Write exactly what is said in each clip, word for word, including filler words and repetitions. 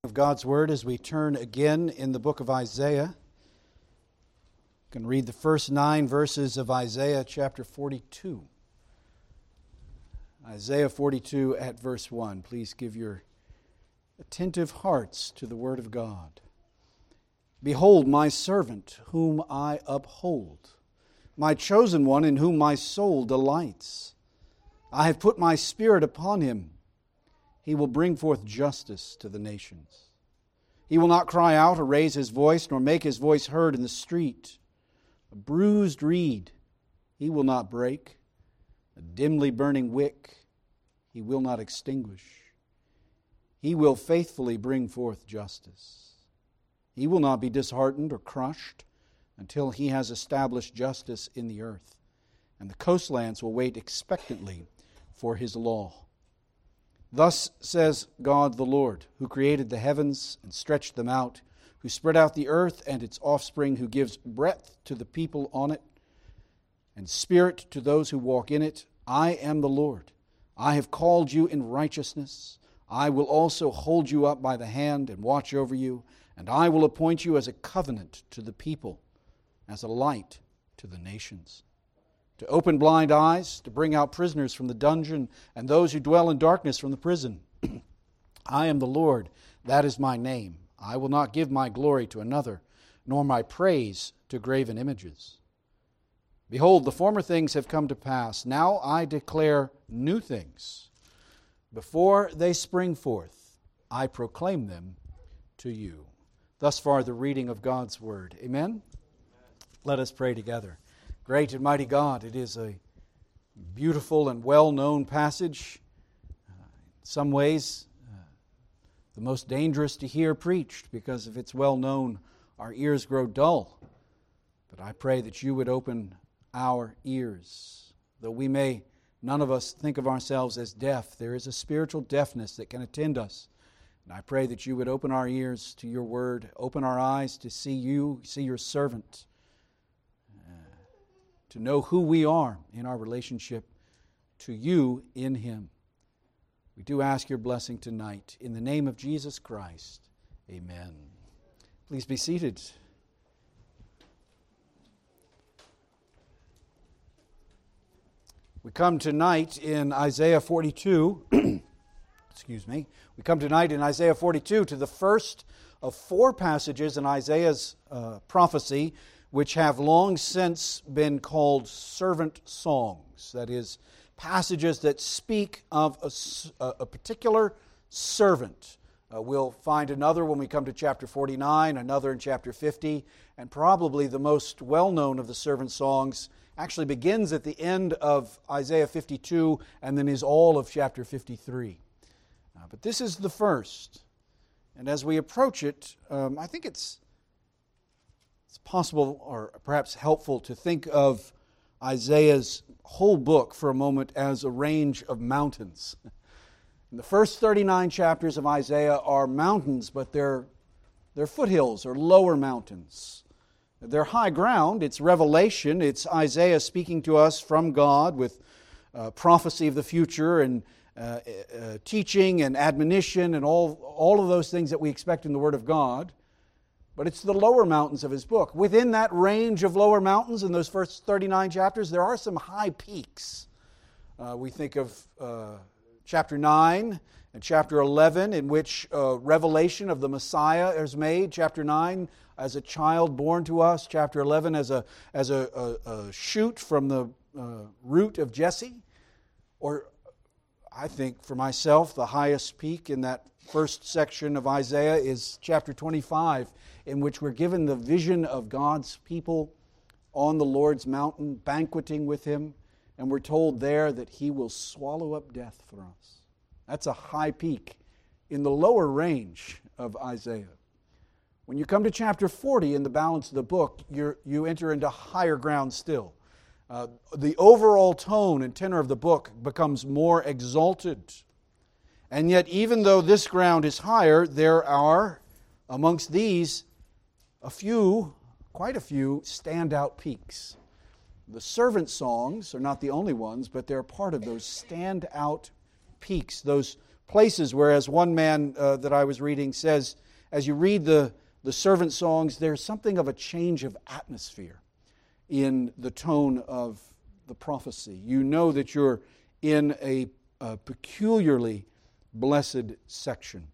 Of God's Word as we turn again in the book of Isaiah. You can read the first nine verses of Isaiah chapter forty-two. Isaiah forty-two at verse one. Please give your attentive hearts to the Word of God. Behold, my servant, whom I uphold, my chosen one, in whom my soul delights. I have put my Spirit upon him. He will bring forth justice to the nations. He will not cry out or raise his voice, nor make his voice heard in the street. A bruised reed he will not break. A dimly burning wick he will not extinguish. He will faithfully bring forth justice. He will not be disheartened or crushed until he has established justice in the earth. And the coastlands will wait expectantly for his law. Thus says God the Lord, who created the heavens and stretched them out, who spread out the earth and its offspring, who gives breadth to the people on it, and spirit to those who walk in it. I am the Lord. I have called you in righteousness. I will also hold you up by the hand and watch over you, and I will appoint you as a covenant to the people, as a light to the nations. To open blind eyes, to bring out prisoners from the dungeon, and those who dwell in darkness from the prison. I am the Lord, that is my name. I will not give my glory to another, nor my praise to graven images. Behold, the former things have come to pass. Now I declare new things. Before they spring forth, I proclaim them to you. Thus far the reading of God's Word. Amen? Amen. Let us pray together. Great and mighty God, it is a beautiful and well-known passage. Uh, in some ways, uh, the most dangerous to hear preached, because if it's well-known, our ears grow dull. But I pray that you would open our ears. Though we may, none of us, think of ourselves as deaf, there is a spiritual deafness that can attend us. And I pray that you would open our ears to your word, open our eyes to see you, see your servant, to know who we are in our relationship to you in Him. We do ask your blessing tonight. In the name of Jesus Christ, amen. Please be seated. We come tonight in Isaiah forty-two, excuse me, we come tonight in Isaiah forty-two to the first of four passages in Isaiah's uh, prophecy, which have long since been called servant songs. That is, passages that speak of a, a particular servant. Uh, we'll find another when we come to chapter forty-nine, another in chapter fifty, and probably the most well-known of the servant songs actually begins at the end of Isaiah fifty-two and then is all of chapter fifty-three. Uh, but this is the first. And as we approach it, um, I think it's It's possible or perhaps helpful to think of Isaiah's whole book for a moment as a range of mountains. The first thirty-nine chapters of Isaiah are mountains, but they're, they're foothills or lower mountains. They're high ground. It's revelation. It's Isaiah speaking to us from God with uh, prophecy of the future and uh, uh, teaching and admonition and all, all of those things that we expect in the Word of God. But it's the lower mountains of his book. Within that range of lower mountains in those first thirty-nine chapters, there are some high peaks. Uh, we think of uh, chapter nine and chapter eleven, in which uh, revelation of the Messiah is made. Chapter nine, as a child born to us. Chapter eleven, as a, as a, a, a shoot from the uh, root of Jesse. Or, I think for myself, the highest peak in that first section of Isaiah is chapter twenty-five, in which we're given the vision of God's people on the Lord's mountain, banqueting with Him, and we're told there that He will swallow up death for us. That's a high peak in the lower range of Isaiah. When you come to chapter forty in the balance of the book, you're, you enter into higher ground still. Uh, the overall tone and tenor of the book becomes more exalted. And yet, even though this ground is higher, there are, amongst these, a few, quite a few, standout peaks. The servant songs are not the only ones, but they're part of those standout peaks, those places where, as one man uh, that I was reading says, as you read the, the servant songs, there's something of a change of atmosphere in the tone of the prophecy. You know that you're in a, a peculiarly blessed section.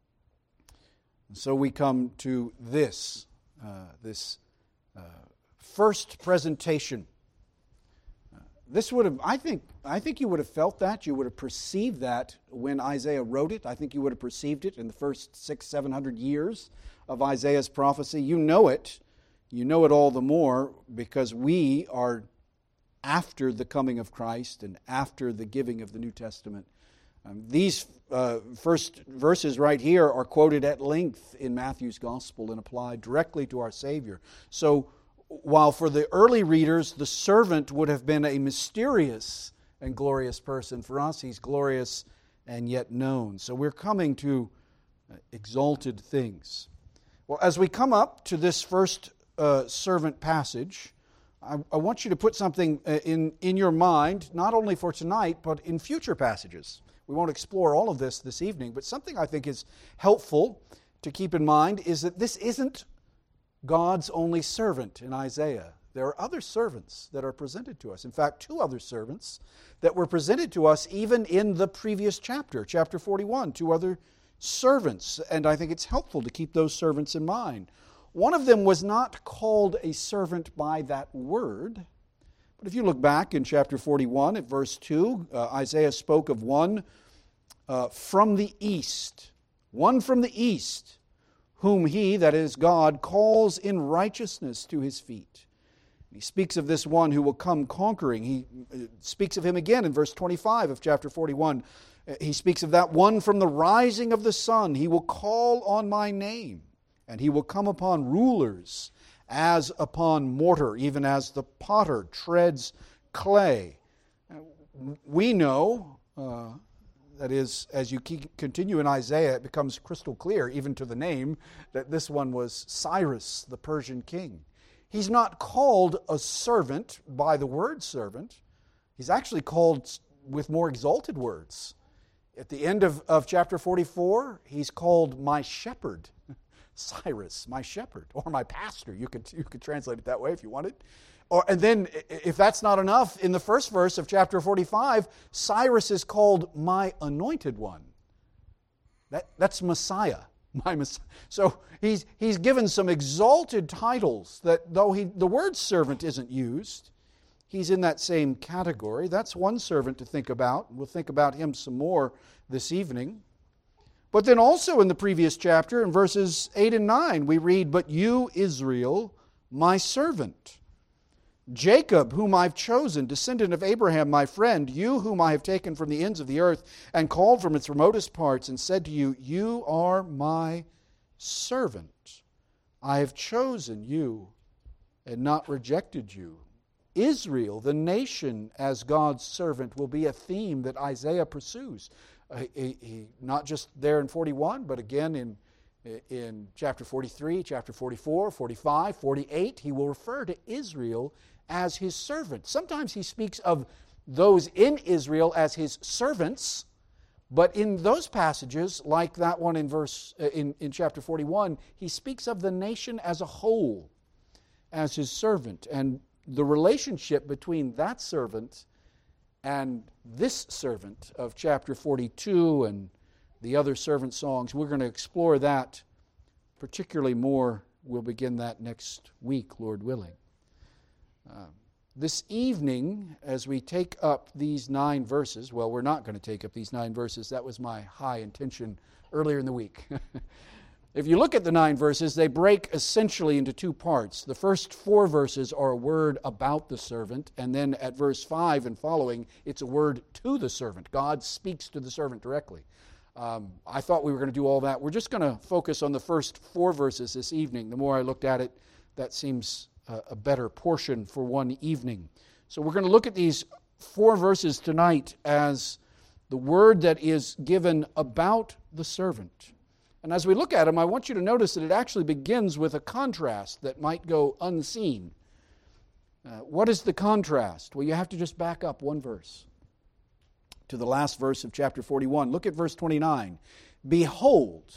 And so we come to this, uh, this uh, first presentation. Uh, this would have, I think, I think you would have felt that. You would have perceived that when Isaiah wrote it. I think you would have perceived it in the first six, seven hundred years of Isaiah's prophecy. You know it. You know it all the more because we are after the coming of Christ and after the giving of the New Testament. Um, these uh, first verses right here are quoted at length in Matthew's Gospel and applied directly to our Savior. So while for the early readers the servant would have been a mysterious and glorious person, for us he's glorious and yet known. So we're coming to exalted things. Well, as we come up to this first uh, servant passage, I, I want you to put something in, in your mind, not only for tonight, but in future passages. We won't explore all of this this evening, but something I think is helpful to keep in mind is that this isn't God's only servant in Isaiah. There are other servants that are presented to us. In fact, two other servants that were presented to us even in the previous chapter, chapter forty-one, two other servants. And I think it's helpful to keep those servants in mind. One of them was not called a servant by that word. But if you look back in chapter forty-one at verse two, uh, Isaiah spoke of one uh, from the east, one from the east, whom he, that is God, calls in righteousness to his feet. He speaks of this one who will come conquering. He speaks of him again in verse twenty-five of chapter forty-one. He speaks of that one from the rising of the sun. He will call on my name, and he will come upon rulers as upon mortar, even as the potter treads clay. We know, uh, that is, as you keep, continue in Isaiah, it becomes crystal clear, even to the name, that this one was Cyrus, the Persian king. He's not called a servant by the word servant. He's actually called with more exalted words. At the end of, of chapter forty-four, he's called my shepherd. Cyrus, my shepherd, or my pastor. You could, you could translate it that way if you wanted. Or, and then, if that's not enough, in the first verse of chapter forty-five, Cyrus is called my anointed one. That, that's Messiah. My Messiah. So he's, he's given some exalted titles that though he, the word servant isn't used, he's in that same category. That's one servant to think about. We'll think about him some more this evening. But then also in the previous chapter, in verses eight and nine, we read, "But you, Israel, my servant, Jacob, whom I've chosen, descendant of Abraham, my friend, you whom I have taken from the ends of the earth and called from its remotest parts and said to you, you are my servant. I have chosen you and not rejected you." Israel, the nation as God's servant, will be a theme that Isaiah pursues. Uh, he, he, not just there in forty-one, but again in, in chapter forty-three, chapter forty-four, forty-five, forty-eight, he will refer to Israel as his servant. Sometimes he speaks of those in Israel as his servants, but in those passages, like that one in verse uh, in, in chapter forty-one, he speaks of the nation as a whole as his servant. And the relationship between that servant and this servant of chapter forty-two and the other servant songs, we're going to explore that particularly more. We'll begin that next week, Lord willing. Uh, this evening, as we take up these nine verses, well, we're not going to take up these nine verses. That was my high intention earlier in the week. If you look at the nine verses, they break essentially into two parts. The first four verses are a word about the servant, and then at verse five and following, it's a word to the servant. God speaks to the servant directly. Um, I thought we were going to do all that. We're just going to focus on the first four verses this evening. The more I looked at it, that seems a, a better portion for one evening. So we're going to look at these four verses tonight as the word that is given about the servant. And as we look at them, I want you to notice that it actually begins with a contrast that might go unseen. Uh, what is the contrast? Well, you have to just back up one verse. to the last verse of chapter forty-one. Look at verse twenty-nine. Behold,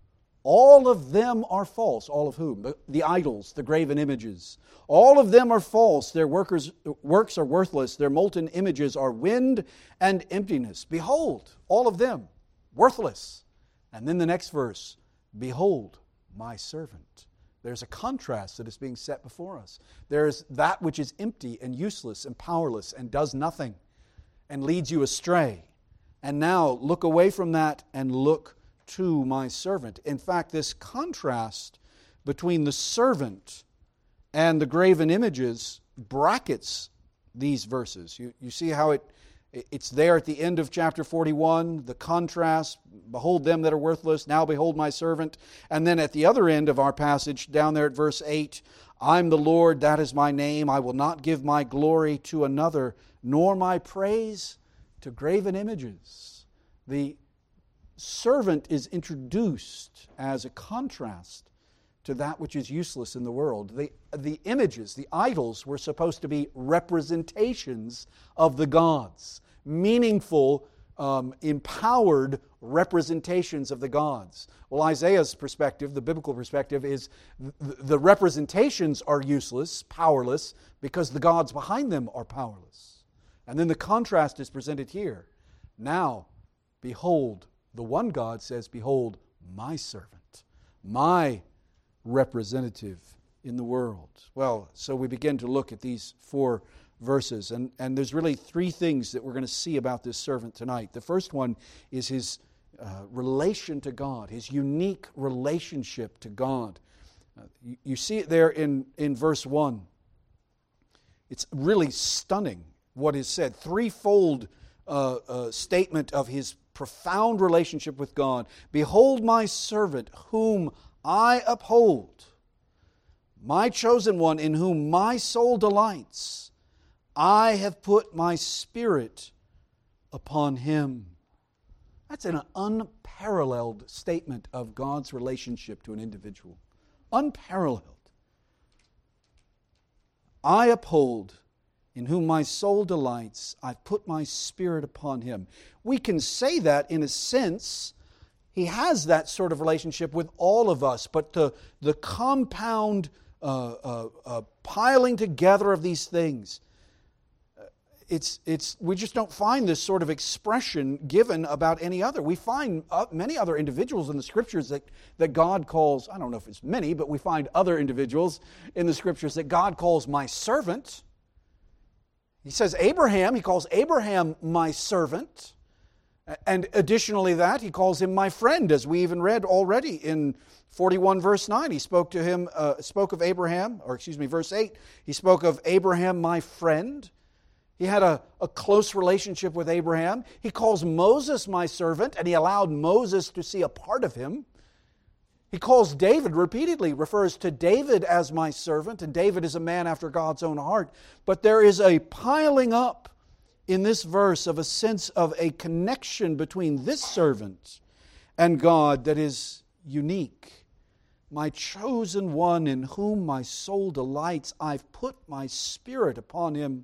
all of them are false. All of whom? The, the idols, the graven images. All of them are false. Their workers, works are worthless. Their molten images are wind and emptiness. Behold, all of them, worthless. And then the next verse, behold, my servant. There's a contrast that is being set before us. There's that which is empty and useless and powerless and does nothing and leads you astray. And now look away from that and look to my servant. In fact, this contrast between the servant and the graven images brackets these verses. You, you see how it it's there at the end of chapter forty-one, the contrast, behold them that are worthless, now behold my servant. And then at the other end of our passage, down there at verse eight, I'm the Lord, that is my name, I will not give my glory to another, nor my praise to graven images. The servant is introduced as a contrast to that which is useless in the world. The, the images, the idols, were supposed to be representations of the gods, meaningful, um, empowered representations of the gods. Well, Isaiah's perspective, the biblical perspective, is th- the representations are useless, powerless, because the gods behind them are powerless. And then the contrast is presented here. Now, behold, the one God says, behold, my servant, my representative in the world. Well, so we begin to look at these four verses, and, and there's really three things that we're going to see about this servant tonight. The first one is his uh, relation to God, his unique relationship to God. Uh, you, you see it there in, in verse one. It's really stunning what is said. Threefold uh, uh, statement of his profound relationship with God. Behold my servant, whom I uphold, my chosen one, in whom my soul delights. I have put my spirit upon him. That's an unparalleled statement of God's relationship to an individual. Unparalleled. I uphold, in whom my soul delights. I've put my spirit upon him. We can say that in a sense. He has that sort of relationship with all of us, but the, the compound uh, uh, uh, piling together of these things, it's, it's, we just don't find this sort of expression given about any other. We find uh, many other individuals in the Scriptures that, that God calls, I don't know if it's many, but we find other individuals in the Scriptures that God calls my servant. He says Abraham, he calls Abraham my servant. And additionally that, he calls him my friend, as we even read already in forty-one verse nine. He spoke to him, uh, spoke of Abraham, or excuse me, verse eight. He spoke of Abraham, my friend. He had a, a close relationship with Abraham. He calls Moses my servant, and he allowed Moses to see a part of him. He calls David repeatedly, refers to David as my servant, and David is a man after God's own heart. But there is a piling up in this verse of a sense of a connection between this servant and God that is unique. My chosen one, in whom my soul delights, I've put my spirit upon him.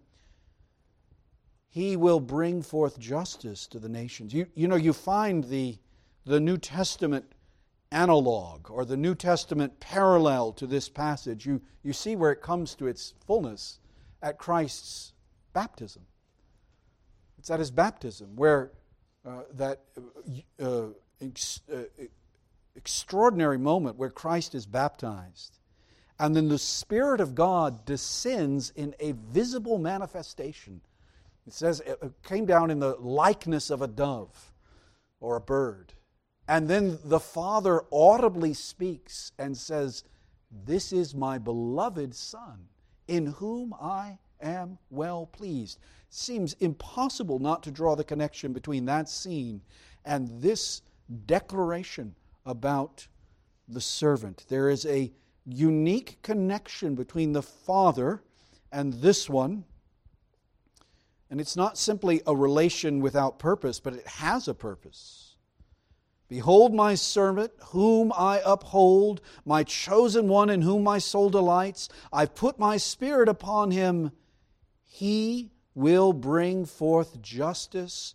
He will bring forth justice to the nations. You, you know, you find the, the New Testament analog or the New Testament parallel to this passage. You, you see where it comes to its fullness at Christ's baptism. It's at his baptism where uh, that uh, ex- uh, extraordinary moment where Christ is baptized, and then the Spirit of God descends in a visible manifestation. It says it came down in the likeness of a dove or a bird. And then the Father audibly speaks and says, "This is my beloved Son, in whom I am well pleased." Seems impossible not to draw the connection between that scene and this declaration about the servant. There is a unique connection between the Father and this one. And it's not simply a relation without purpose, but it has a purpose. Behold my servant, whom I uphold, my chosen one in whom my soul delights. I've put my spirit upon him. He will bring forth justice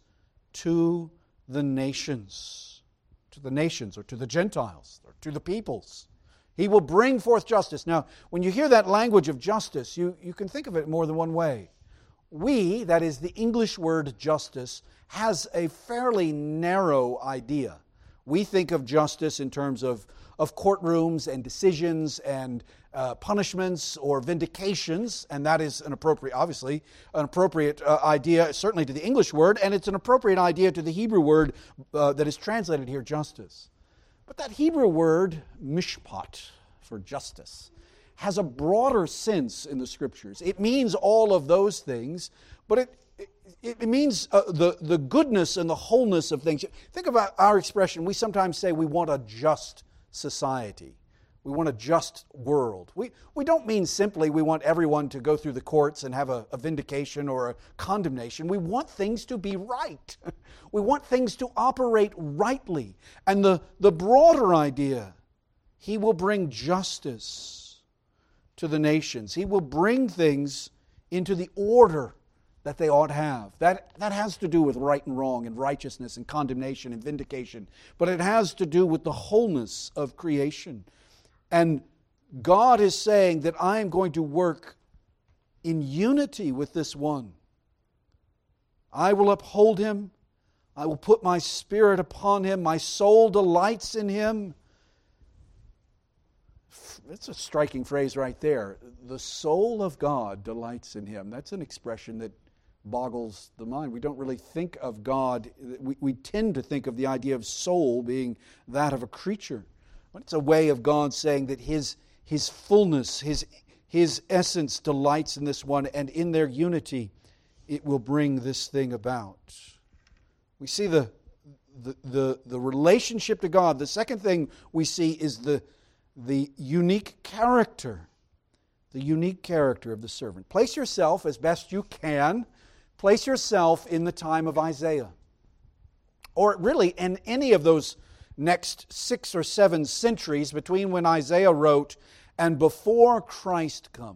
to the nations. To the nations, or to the Gentiles, or to the peoples. He will bring forth justice. Now, when you hear that language of justice, you, you can think of it more than one way. We, that is the English word justice, has a fairly narrow idea. We think of justice in terms of, of courtrooms and decisions and uh, punishments or vindications, and that is an appropriate, obviously, an appropriate uh, idea, certainly to the English word, and it's an appropriate idea to the Hebrew word uh, that is translated here, justice. But that Hebrew word, mishpat, for justice, has a broader sense in the Scriptures. It means all of those things, but it it, it means uh, the, the goodness and the wholeness of things. Think about our expression. We sometimes say we want a just society. We want a just world. We, we don't mean simply we want everyone to go through the courts and have a, a vindication or a condemnation. We want things to be right. We want things to operate rightly. And the, the broader idea, He will bring justice to the nations. He will bring things into the order that they ought to have. That, that has to do with right and wrong and righteousness and condemnation and vindication. But it has to do with the wholeness of creation. And God is saying that I am going to work in unity with this one. I will uphold him. I will put my spirit upon him. My soul delights in him. That's a striking phrase right there. The soul of God delights in him. That's an expression that boggles the mind. We don't really think of God. We, we tend to think of the idea of soul being that of a creature. But it's a way of God saying that His, his fullness, His, His essence delights in this one, and in their unity it will bring this thing about. We see the, the, the, the relationship to God. The second thing we see is the, the unique character. The unique character of the servant. Place yourself, as best you can, place yourself in the time of Isaiah. Or really in any of those next six or seven centuries between when Isaiah wrote and before Christ comes.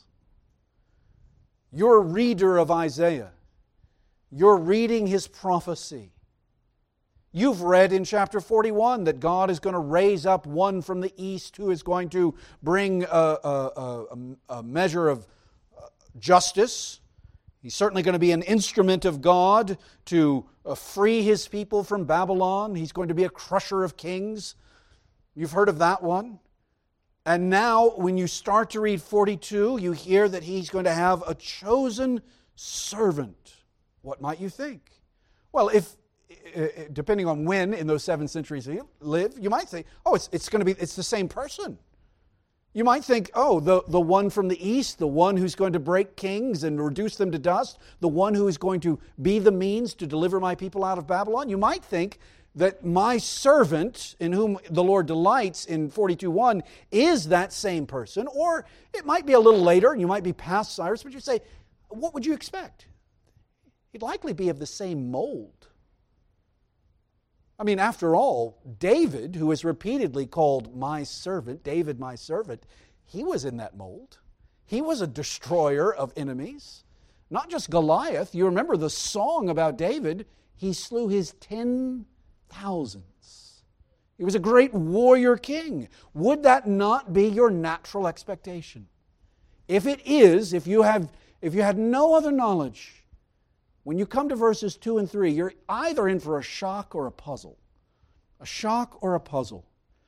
You're a reader of Isaiah. You're reading his prophecy. You've read in chapter forty-one that God is going to raise up one from the east who is going to bring a, a, a, a measure of justice. He's certainly going to be an instrument of God to free His people from Babylon. He's going to be a crusher of kings. You've heard of that one. And now, when you start to read forty-two, you hear that He's going to have a chosen servant. What might you think? Well, if depending on when in those seven centuries you live, you might think, oh, it's, it's going to be, it's the same person. You might think, oh, the, the one from the east, the one who's going to break kings and reduce them to dust, the one who is going to be the means to deliver my people out of Babylon. You might think that my servant, in whom the Lord delights in forty-two one, is that same person. Or it might be a little later, and you might be past Cyrus, but you say, what would you expect? He'd likely be of the same mold. I mean, after all, David, who is repeatedly called my servant, David my servant, he was in that mold. He was a destroyer of enemies. Not just Goliath. You remember the song about David. He slew his ten thousands. He was a great warrior king. Would that not be your natural expectation? If it is, if you have, if you had no other knowledge, when you come to verses two and three, you're either in for a shock or a puzzle. A shock or a puzzle.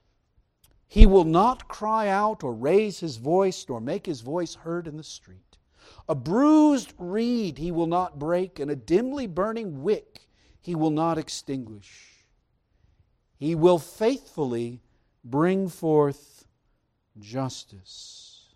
He will not cry out or raise his voice, nor make his voice heard in the street. A bruised reed he will not break, and a dimly burning wick he will not extinguish. He will faithfully bring forth justice.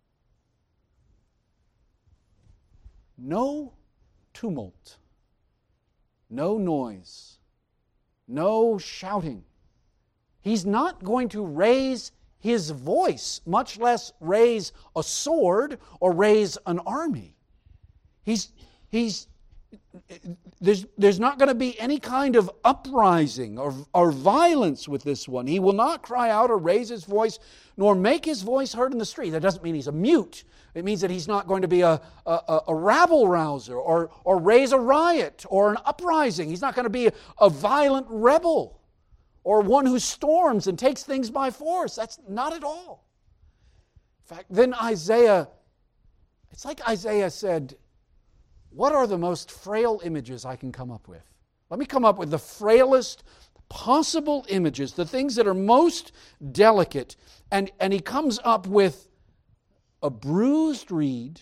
No tumult, no noise, no shouting. He's not going to raise his voice, much less raise a sword or raise an army. He's, he's, there's, there's not going to be any kind of uprising or, or violence with this one. He will not cry out or raise his voice, nor make his voice heard in the street. That doesn't mean he's a mute. It means that he's not going to be a, a, a rabble-rouser or, or raise a riot or an uprising. He's not going to be a, a violent rebel or one who storms and takes things by force. That's not at all. In fact, then Isaiah, it's like Isaiah said, what are the most frail images I can come up with? Let me come up with the frailest possible images, the things that are most delicate. And, and he comes up with a bruised reed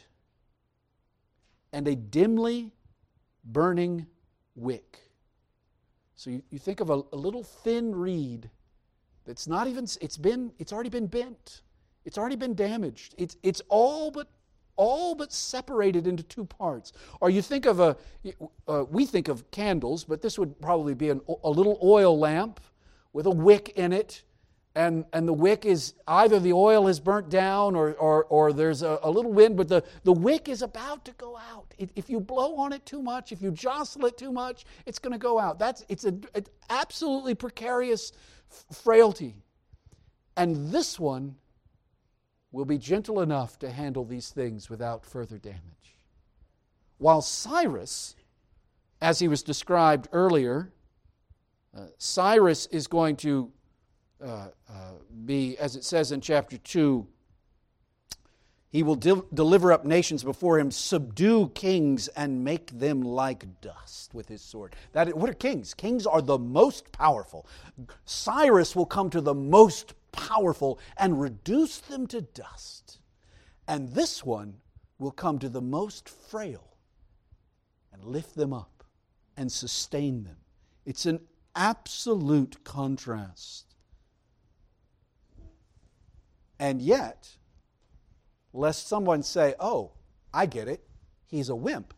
and a dimly burning wick. So you, you think of a, a little thin reed that's not even, it's been, it's already been bent. It's already been damaged. It's, it's all but all but separated into two parts. Or you think of a, uh, we think of candles, but this would probably be an, a little oil lamp with a wick in it, and, and the wick is, either the oil is burnt down or, or, or there's a, a little wind, but the, the wick is about to go out. It, if you blow on it too much, if you jostle it too much, it's going to go out. That's, it's an absolutely precarious frailty. And this one will be gentle enough to handle these things without further damage. While Cyrus, as he was described earlier, uh, Cyrus is going to uh, uh, be, as it says in chapter two, he will de- deliver up nations before him, subdue kings, and make them like dust with his sword. That, what are kings? Kings are the most powerful. Cyrus will come to the most powerful and reduce them to dust. And this one will come to the most frail and lift them up and sustain them. It's an absolute contrast. And yet, lest someone say, oh, I get it, he's a wimp.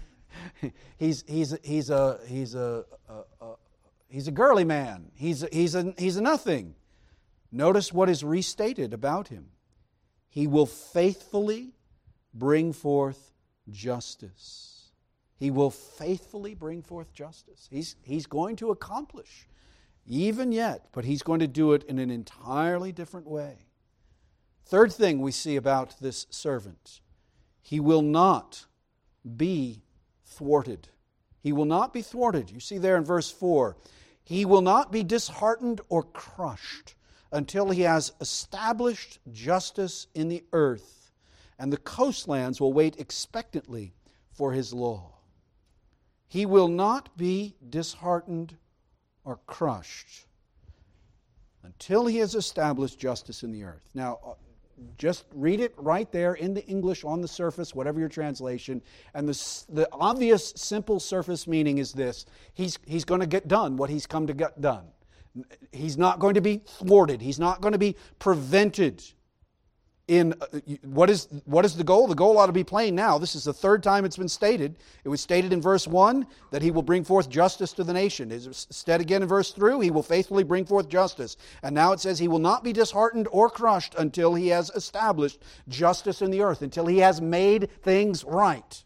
he's, he's, he's, a, he's, a, a, a, he's a girly man. He's, a, he's, a, he's a nothing. Notice what is restated about him. He will faithfully bring forth justice. He will faithfully bring forth justice. He's, he's going to accomplish, even yet, but he's going to do it in an entirely different way. Third thing we see about this servant, he will not be thwarted. He will not be thwarted. You see there in verse four, he will not be disheartened or crushed until he has established justice in the earth, and the coastlands will wait expectantly for his law. He will not be disheartened or crushed until he has established justice in the earth. Now, just read it right there in the English on the surface, whatever your translation, and the, the obvious, simple surface meaning is this. He's, he's going to get done what he's come to get done. He's not going to be thwarted. He's not going to be prevented. In uh, what is what is the goal? The goal ought to be plain now. This is the third time it's been stated. It was stated in verse one that he will bring forth justice to the nation. It is said again in verse three, he will faithfully bring forth justice. And now it says he will not be disheartened or crushed until he has established justice in the earth, until he has made things right.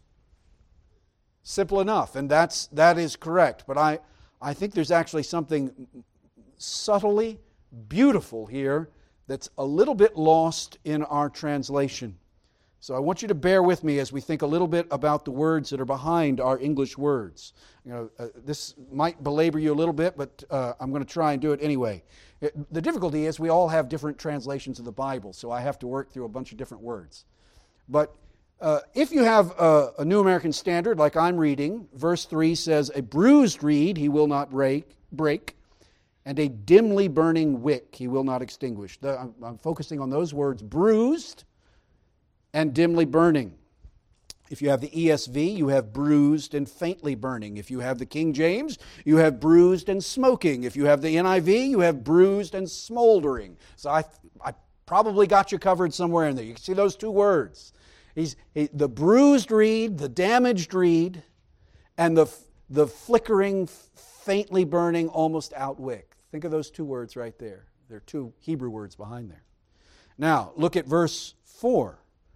Simple enough, and that's that is correct. But I, I think there's actually something subtly beautiful here that's a little bit lost in our translation. So I want you to bear with me as we think a little bit about the words that are behind our English words. You know, uh, this might belabor you a little bit, but uh, I'm going to try and do it anyway. It, the difficulty is we all have different translations of the Bible, so I have to work through a bunch of different words. But uh, if you have a, a New American Standard, like I'm reading, verse three says, a bruised reed he will not break, break, and a dimly burning wick he will not extinguish. The, I'm, I'm focusing on those words, bruised and dimly burning. If you have the E S V, you have bruised and faintly burning. If you have the King James, you have bruised and smoking. If you have the N I V, you have bruised and smoldering. So I, I probably got you covered somewhere in there. You can see those two words. He's he, the bruised reed, the damaged reed, and the the flickering, faintly burning, almost out wick. Think of those two words right there. There are two Hebrew words behind there. Now, look at verse four.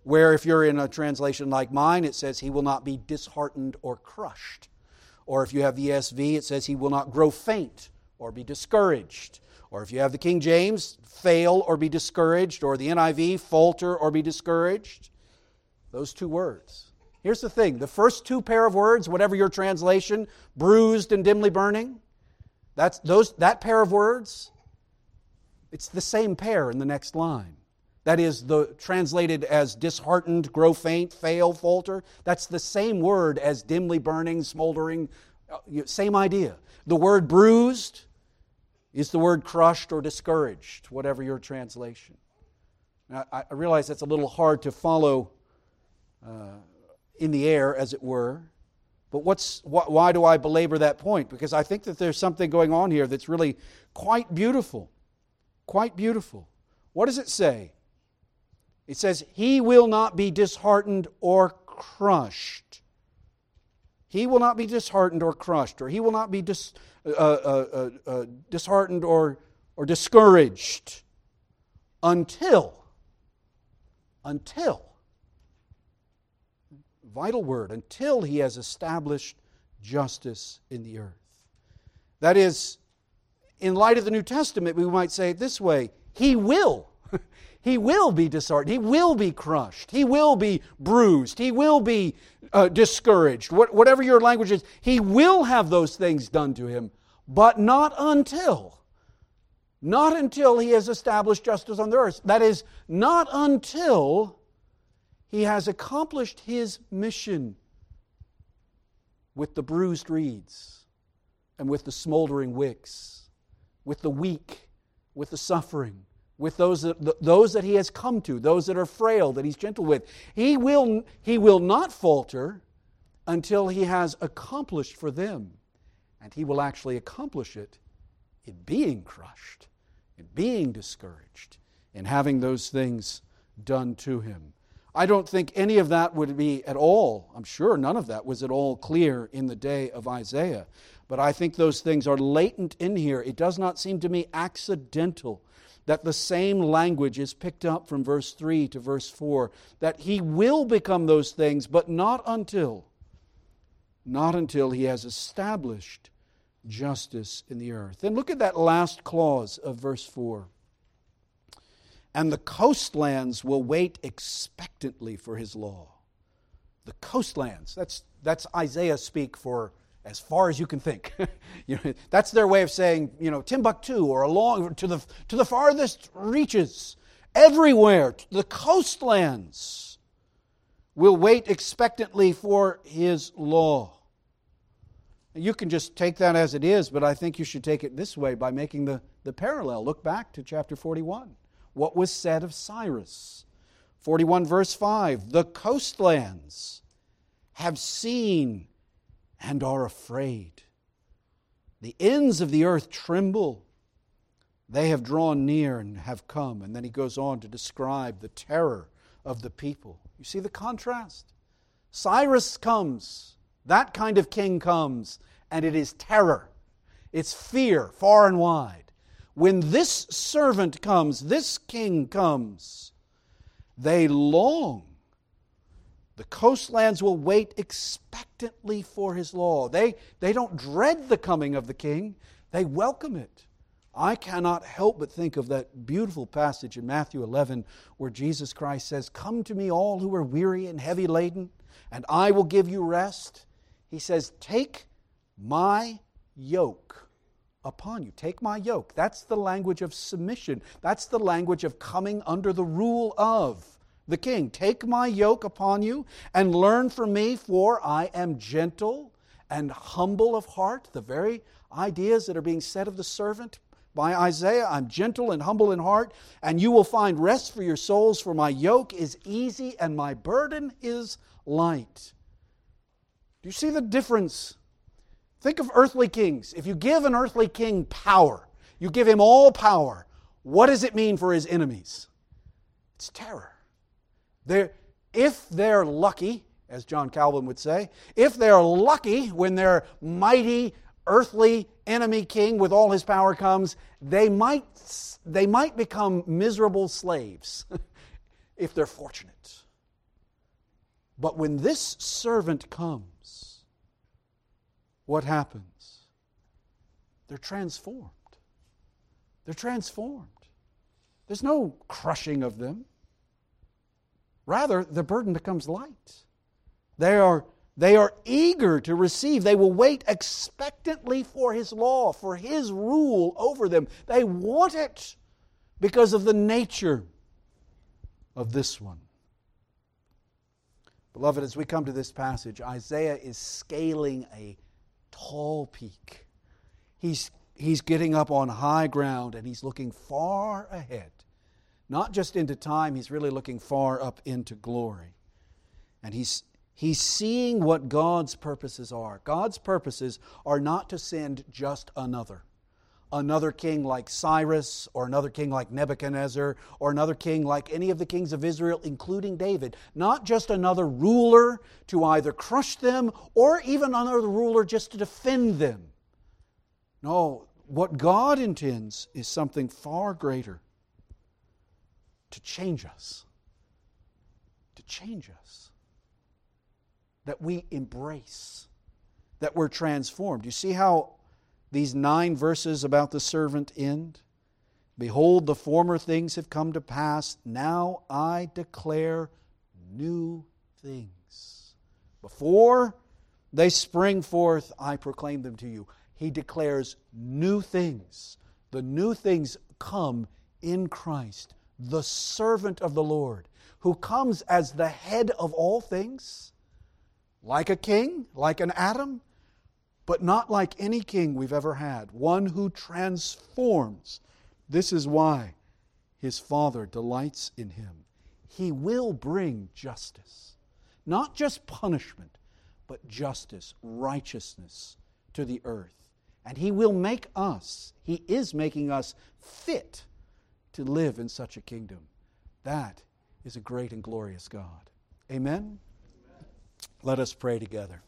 where if you're in a translation like mine, it says he will not be disheartened or crushed. Or if you have the E S V, it says he will not grow faint or be discouraged. Or if you have the King James, fail or be discouraged. Or the N I V, falter or be discouraged. Those two words. Here's the thing. The first two pair of words, whatever your translation, bruised and dimly burning, that's those that pair of words, it's the same pair in the next line. That is, the translated as disheartened, grow faint, fail, falter. That's the same word as dimly burning, smoldering. Same idea. The word bruised is the word crushed or discouraged, whatever your translation. Now, I realize that's a little hard to follow uh, in the air, as it were. But what's wh- why do I belabor that point? Because I think that there's something going on here that's really quite beautiful. Quite beautiful. What does it say? It says, he will not be disheartened or crushed. He will not be disheartened or crushed, or he will not be dis, uh, uh, uh, uh, disheartened or, or discouraged until, until, vital word, until he has established justice in the earth. That is, in light of the New Testament, we might say it this way, he will. He will be disheartened. He will be crushed. He will be bruised. He will be uh, discouraged. What, whatever your language is, he will have those things done to him, but not until. Not until he has established justice on the earth. That is, not until he has accomplished his mission with the bruised reeds and with the smoldering wicks, with the weak, with the suffering, with those that, those that he has come to, those that are frail, that he's gentle with. He will, he will not falter until he has accomplished for them. And he will actually accomplish it in being crushed, in being discouraged, in having those things done to him. I don't think any of that would be at all, I'm sure none of that was at all clear in the day of Isaiah. But I think those things are latent in here. It does not seem to me accidental that the same language is picked up from verse three to verse four, that he will become those things, but not until, not until he has established justice in the earth. Then look at that last clause of verse four. And the coastlands will wait expectantly for his law. The coastlands, that's, that's Isaiah speak for as far as you can think. You know, that's their way of saying, you know, Timbuktu or along to the to the farthest reaches, everywhere. The coastlands will wait expectantly for his law. You can just take that as it is, but I think you should take it this way by making the, the parallel. Look back to chapter forty-one. What was said of Cyrus? forty-one verse five. The coastlands have seen and are afraid. The ends of the earth tremble. They have drawn near and have come. And then he goes on to describe the terror of the people. You see the contrast? Cyrus comes. That kind of king comes. And it is terror. It's fear far and wide. When this servant comes, this king comes, they long. The coastlands will wait expectantly for his law. They, they don't dread the coming of the king. They welcome it. I cannot help but think of that beautiful passage in Matthew eleven where Jesus Christ says, "Come to me all who are weary and heavy laden, and I will give you rest." He says, "Take my yoke upon you." Take my yoke. That's the language of submission. That's the language of coming under the rule of the king. Take my yoke upon you and learn from me, for I am gentle and humble of heart. The very ideas that are being said of the servant by Isaiah. I'm gentle and humble in heart, and you will find rest for your souls, for my yoke is easy and my burden is light. Do you see the difference? Think of earthly kings. If you give an earthly king power, you give him all power, what does it mean for his enemies? It's terror. They're, if they're lucky, as John Calvin would say, if they're lucky when their mighty earthly enemy king with all his power comes, they might, they might become miserable slaves if they're fortunate. But when this servant comes, what happens? They're transformed. They're transformed. There's no crushing of them. Rather, the burden becomes light. They are, they are eager to receive. They will wait expectantly for His law, for His rule over them. They want it because of the nature of this one. Beloved, as we come to this passage, Isaiah is scaling a tall peak. He's, he's getting up on high ground and he's looking far ahead. Not just into time, he's really looking far up into glory. And he's, he's seeing what God's purposes are. God's purposes are not to send just another. Another king like Cyrus, or another king like Nebuchadnezzar, or another king like any of the kings of Israel, including David. Not just another ruler to either crush them, or even another ruler just to defend them. No, what God intends is something far greater. To change us. To change us. That we embrace. That we're transformed. You see how these nine verses about the servant end? Behold, the former things have come to pass. Now I declare new things. Before they spring forth, I proclaim them to you. He declares new things. The new things come in Christ, the servant of the Lord, who comes as the head of all things, like a king, like an Adam, but not like any king we've ever had, one who transforms. This is why His Father delights in Him. He will bring justice, not just punishment, but justice, righteousness to the earth. And He will make us, He is making us fit to live in such a kingdom. That is a great and glorious God. Amen? Amen. Let us pray together.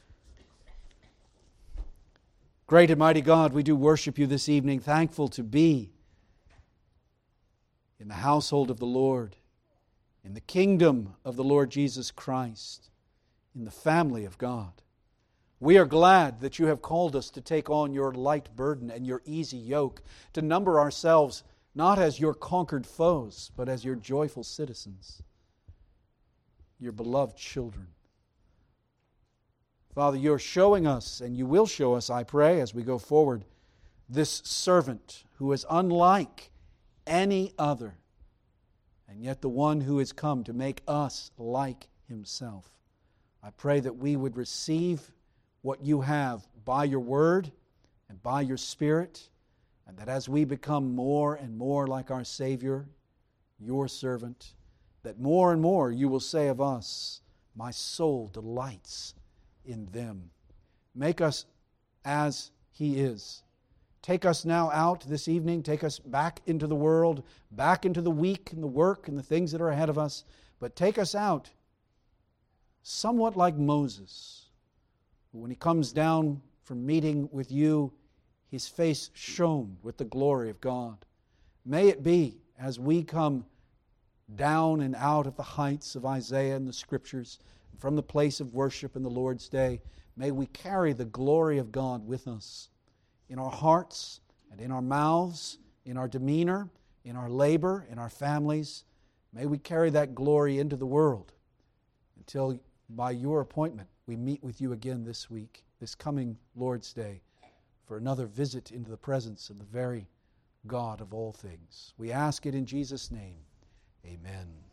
Great and mighty God, we do worship You this evening, thankful to be in the household of the Lord, in the kingdom of the Lord Jesus Christ, in the family of God. We are glad that You have called us to take on Your light burden and Your easy yoke, to number ourselves not as Your conquered foes, but as Your joyful citizens, Your beloved children. Father, You're showing us, and You will show us, I pray, as we go forward, this servant who is unlike any other, and yet the one who has come to make us like Himself. I pray that we would receive what You have by Your Word and by Your Spirit, and that as we become more and more like our Savior, Your servant, that more and more You will say of us, my soul delights in them. Make us as He is. Take us now out this evening. Take us back into the world, back into the week and the work and the things that are ahead of us. But take us out somewhat like Moses, who when he comes down from meeting with You, his face shone with the glory of God. May it be, as we come down and out of the heights of Isaiah and the Scriptures, from the place of worship in the Lord's Day, may we carry the glory of God with us in our hearts and in our mouths, in our demeanor, in our labor, in our families. May we carry that glory into the world until by Your appointment we meet with You again this week, this coming Lord's Day, for another visit into the presence of the very God of all things. We ask it in Jesus' name. Amen.